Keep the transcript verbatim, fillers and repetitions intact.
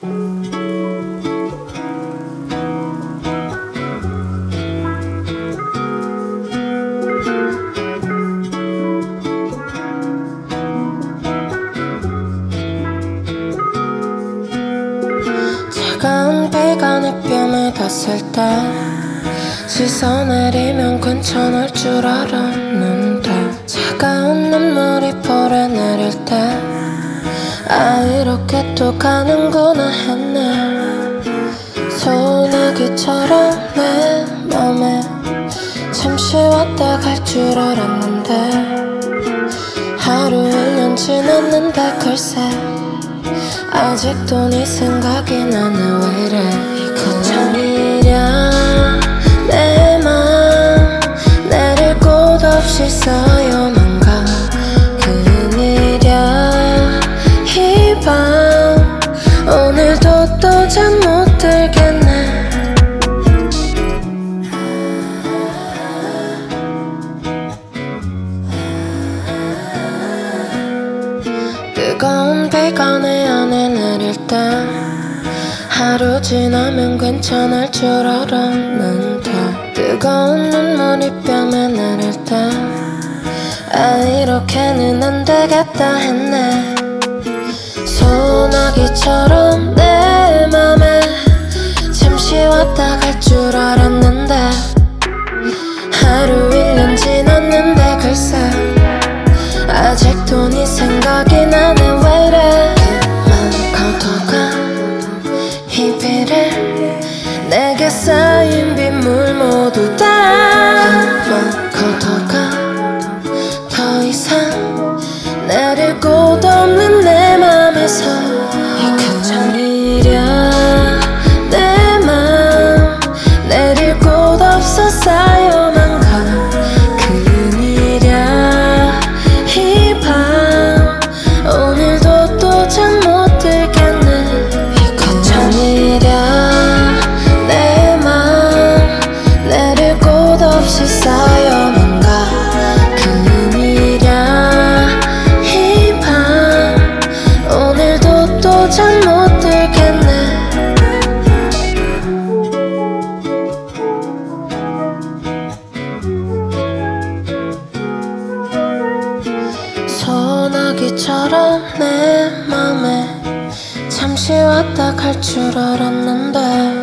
차가운 비가 내 뺨에 닿았을 때 씻어 내리면 괜찮을 줄 알았는데 차가운 눈물이 볼에 내릴 때 아 이렇게 또 가는구나 했네. 소나기처럼 내 맘에 잠시 왔다 갈 줄 알았는데 하루 일 년 지났는데 글쎄 아직도 네 생각이 나네. 왜 이래 걱정이랴 내 맘 내릴 곳 없이 쌓여만 가. 그일이랴 이 밤 오늘도 또 잠 못 들겠네. 뜨거운 비가 내 안에 내릴 때 하루 지나면 괜찮을 줄 알았는데 뜨거운 눈물이 뺨에 내릴 때 아 이렇게는 안 되겠다 했네. 소나기처럼 내 맘에 잠시 왔다 갈 줄 알았는데 하루 일 년 지났는데 글쎄 아직도 네 생각이 나네. 왜 이래 걷어가 이 비를 내게 쌓인 빗물 모두 다 걷어가 더 이상 내릴 곳 없는 내 맘에서 걱정이랴 내 맘 내릴 곳 없어 쌓여만 가. 그일이랴 이 밤 오늘도 또 잠 못 들겠네. 걱정이랴 내 맘 내릴 곳 없이 쌓여만 가. 그일이랴 이 밤 오늘도 또 잠 못 들겠네. 소나기처럼 내 맘에 잠시 왔다 갈 줄 알았는데